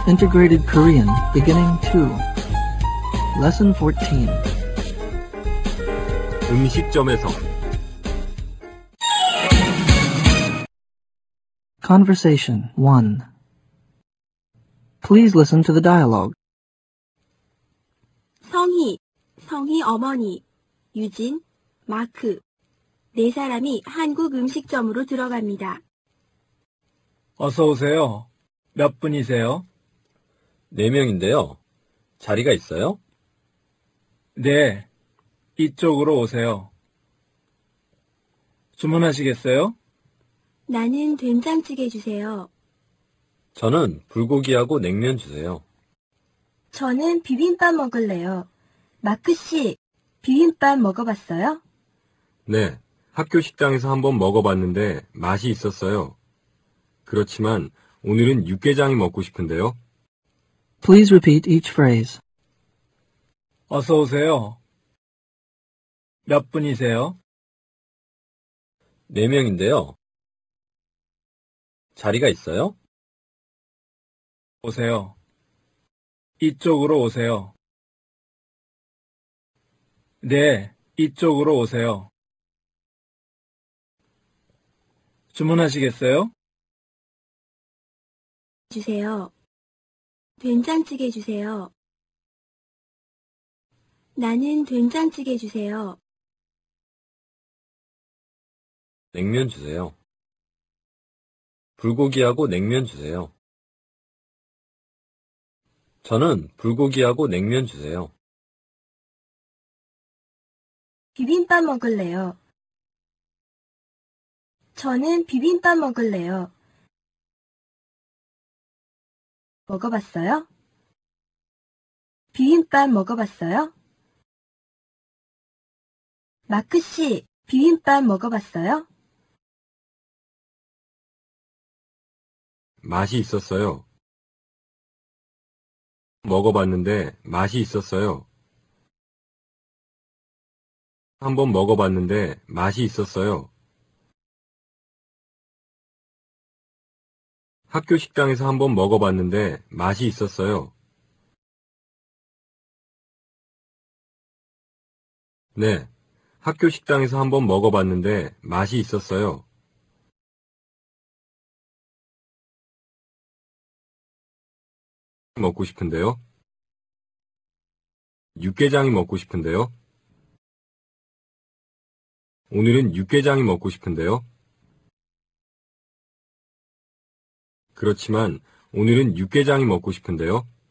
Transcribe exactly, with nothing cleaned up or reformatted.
Integrated Korean, Beginning two. Lesson fourteen. 음식점에서 Conversation one. Please listen to the dialogue. 성희, 성희 어머니, 유진, 마크. 네 사람이 한국 음식점으로 들어갑니다. 어서 오세요. 몇 분이세요? 네 명인데요. 자리가 있어요? 네, 이쪽으로 오세요. 주문하시겠어요? 나는 된장찌개 주세요. 저는 불고기하고 냉면 주세요. 저는 비빔밥 먹을래요. 마크 씨, 비빔밥 먹어봤어요? 네, 학교 식당에서 한번 먹어봤는데 맛이 있었어요. 그렇지만 오늘은 육개장이 먹고 싶은데요. Please repeat each phrase. 어서 오세요. 몇 분이세요? 네 명인데요. 자리가 있어요? 오세요. 이쪽으로 오세요. 네, 이쪽으로 오세요. 주문하시겠어요? 주세요. 된장찌개 주세요. 나는 된장찌개 주세요. 냉면 주세요. 불고기하고 냉면 주세요. 저는 불고기하고 냉면 주세요. 비빔밥 먹을래요. 저는 비빔밥 먹을래요. 먹어봤어요? 비빔밥 먹어봤어요? 마크 씨, 비빔밥 먹어봤어요? 맛이 있었어요. 먹어봤는데 맛이 있었어요. 한번 먹어봤는데 맛이 있었어요. 학교 식당에서 한번 먹어봤는데 맛이 있었어요. 네, 학교 식당에서 한번 먹어봤는데 맛이 있었어요. 먹고 싶은데요. 육개장이 먹고 싶은데요. 오늘은 육개장이 먹고 싶은데요. 그렇지만 오늘은 육개장이 먹고 싶은데요.